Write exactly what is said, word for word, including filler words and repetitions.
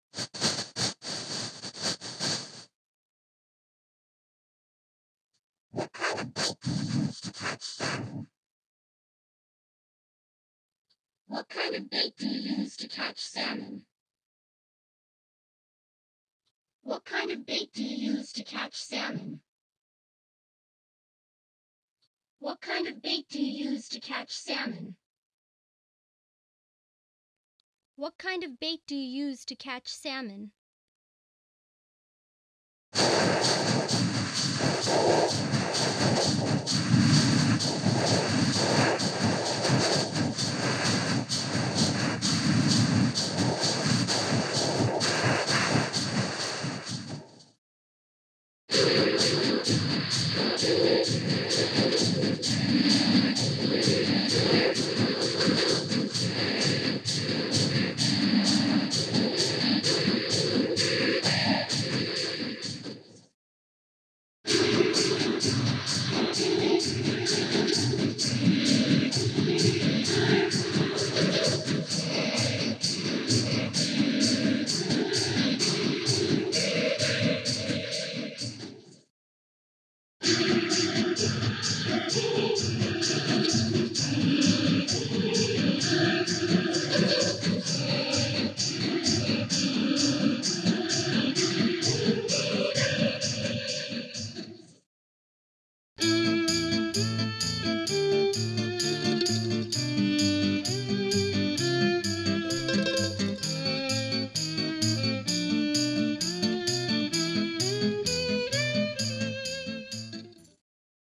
What kind of bait do you use to catch salmon? What kind of bait do you use to catch salmon? What kind of bait do you use to catch salmon? What kind of bait do you use to catch salmon?